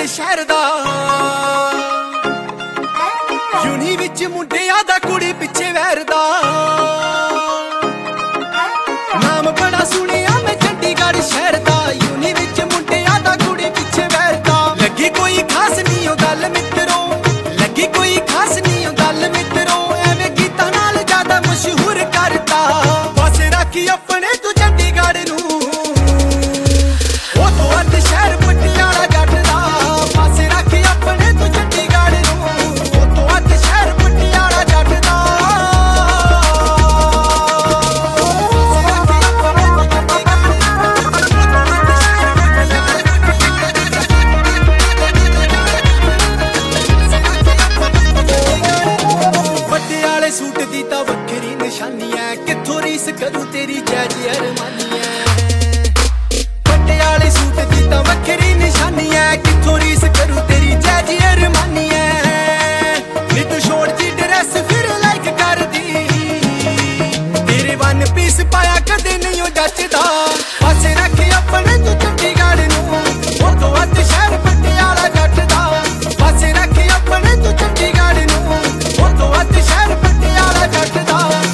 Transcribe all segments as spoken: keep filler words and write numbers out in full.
शहर दा यूनी विच मुंडियां दा कुड़ी पिछे वैर दा नाम बड़ा सुनिया मैं चंडीगढ़ शहर दा यूनी विच मुंडियां दा कुड़ी पिछे वैर दा लगी कोई खास नहीं ओ गल मित्रों लगी कोई खास नहीं ओ गल मित्रों एवें गीतां नाल ज्यादा मशहूर करता बस रखी अपने तू चंडीगढ़ नू ओ तो अध शहर पटियाला जट दा बस रखी अपने तू चंडीगढ़ नू ओ तो अध शहर पटियाला जट दा पटियाले सूट दी तां वखरी निशानी है कित्थों रीस करूं तेरी जय जय अरमानी है पटियाले सूट दी तां वखरी निशानी है कित्थों रीस करूं तेरी जय जय अरमानी है नी तू छोड़ दी ड्रेस फिर लाइक कर दी तेरे वन पीस पाया कदे नहीं ओ जचदा पासे रख अपने तू चंडीगढ़ नू ओ तो अध शहर पटियाला जट दा पासे रख अपने तू चंडीगढ़ नू ओ तो अध शहर पटियाला जट दा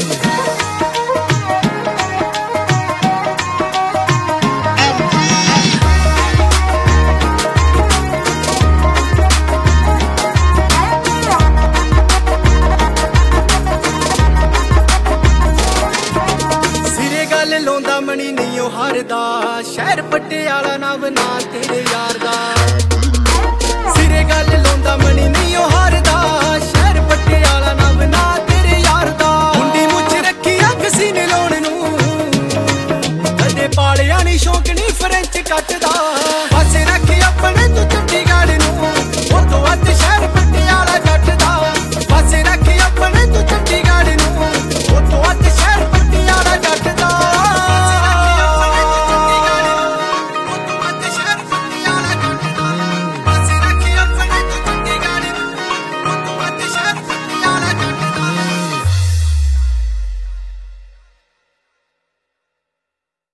लाउंदा मनी नहीं ओ हारदा शहर पटियाला नाम ना तेरे यार दा सिरे गल लाउंदा मनी नहीं ओ हारदा शहर पटियाला नाम ना तेरे यार दा मुंडी मुछ रखी अग सीने लाउण नू कदे पालिया नहीं शौक नहीं फ्रेंच कटदा पासे रख अपने तू